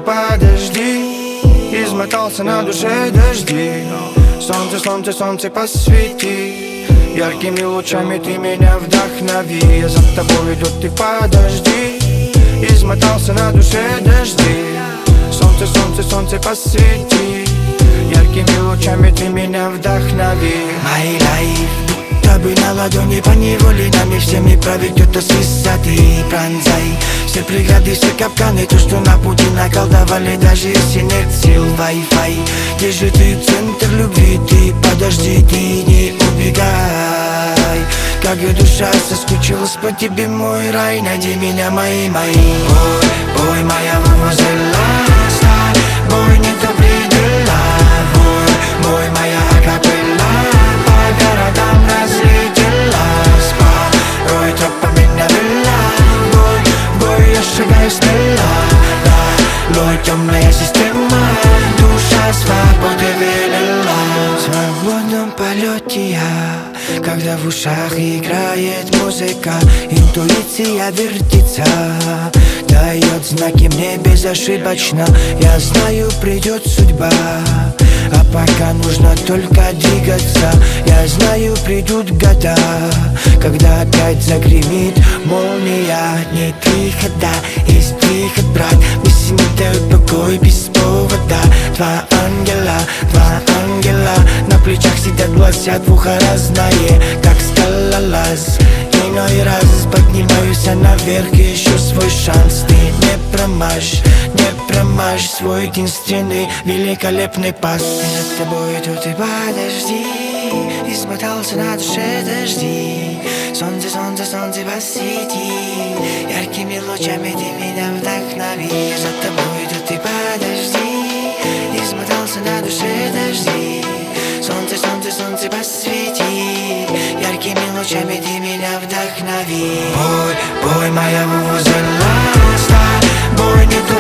подожди. Измотался на душе дожди. Солнце, солнце, солнце посвети. Яркими лучами ты меня вдохнови. Я за тобой иду, ты подожди. Измотался на душе дожди. Солнце, солнце, солнце посвети. Яркими лучами ты меня вдохнови. My life будто бы на ладони, по неволе нами всеми правит кто-то с высоты. Пронзай все преграды, все капканы, то, что на пути наколдовали, даже если нет сил. Wi-Fi, где же ты, центр любви, ты подожди, ты не убегай. Как и душа соскучилась по тебе, мой рай, найди меня, мои. Бой, моя мамазелла, бой, не то предела. Бой, моя акапелла, по городам разлетелась. Порой тропами навела. Бой, я шагаю смело. Лой, темная система, душа свободы велела. В свободном полете я, когда в ушах играет музыка, интуиция вертится, дает знаки мне безошибочно. Я знаю, придет судьба, а пока нужно только двигаться. Я знаю, придут года, когда опять загремит молния. Нет выхода, есть выход, брат. Мысли не дают покой без повода. Два ангела, на плечах сидят, глазят в ухо разное, как скалолаз. Иной раз поднимаюсь наверх, ищу свой шанс. Ты не промажь свой единственный великолепный пас. Я за тобой иду, ты подожди. Измотался на душе дожди. Солнце, солнце, солнце посвети. Яркими лучами ты меня вдохнови. Я за тобой иду, ты подожди. Измотался на душе дожди. Солнце, солнце, солнце посвети. Яркими лучами ты меня вдохнови. Бой, моя музыка, бой, не